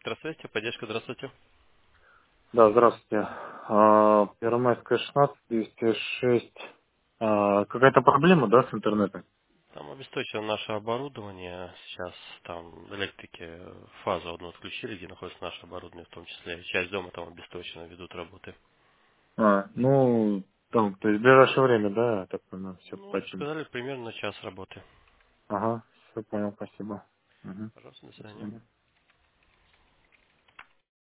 Электросвязь, поддержка, здравствуйте. Да, здравствуйте. Первомайская 16, 206. Какая-то проблема, да, с интернетом? Там обесточено наше оборудование. Сейчас там электрики фазу одну отключили, где находится наше оборудование, в том числе. Часть дома там обесточена, ведут работы. Ну, там, то есть в ближайшее время, да, я так понимаю, все Ну, починить. сказали, примерно час работы. Ага, все понял, спасибо. Угу. Пожалуйста, до До свидания. свидания.